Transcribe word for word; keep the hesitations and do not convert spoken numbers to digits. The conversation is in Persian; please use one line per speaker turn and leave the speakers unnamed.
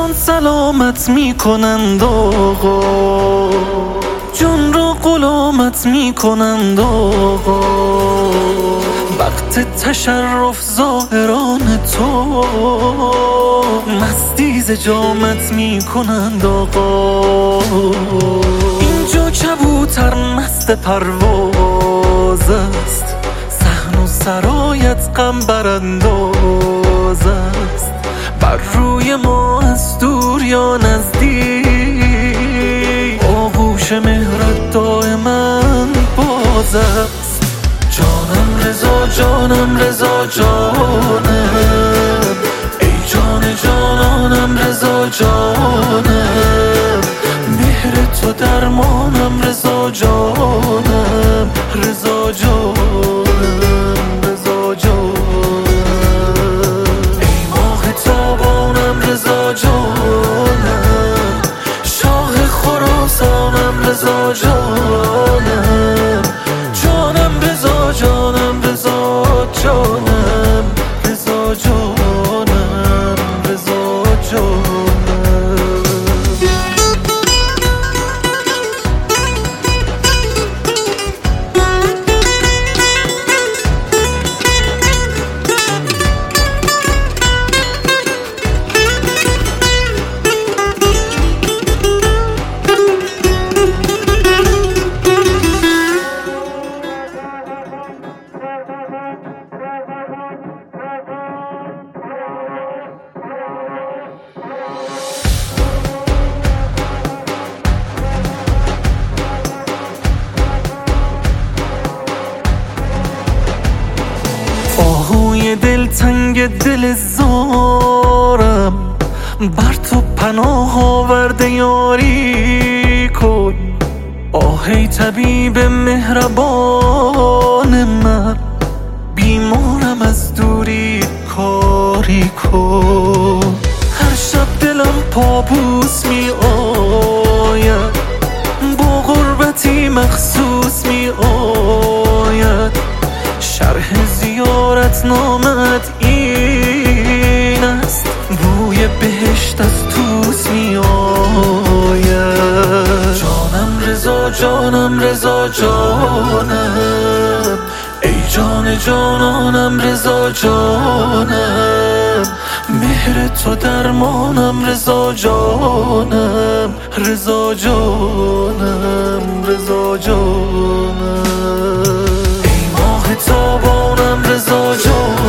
جان سلامت میکنند آقا، جان را غلامت میکنند آقا. وقت تشرف ظاهران تو مستی ز جامت میکنند آقا. اینجا کبوتر مست پرواز است، صحن و سرایت غم برانداز است. بر روی ما از دور یا نزدیک آغوش مهرت دائما باز است. جانم رضا جانم رضا جانم، ای جان جانانم رضا جانم. مهر تو درمانم رضا جانم، رضا جانم رضا جانم. ای ماه تابانم رضا جانم، شاه خراسانم رضا جانم. جانم رضا جانم رضا جانم، رضا جانم رضا جانم. آهوی دلتنگ دل زارم، بر تو پناه آورده یاری کن. آه ای طبیب مهربان من، بیمارم از دوری کاری کن. هر شب دلم پابوس می آید، با غربتی مخصوص می آید. شرح زیارت نامت این است، بوی بهشت از توس می آید. جانم رضا جانم رضا جانم، ای جان جانانم رضا جانم. مهر تو درمانم رضا جانم، رضا جانم رضا جانم. تابانم رضا جانم،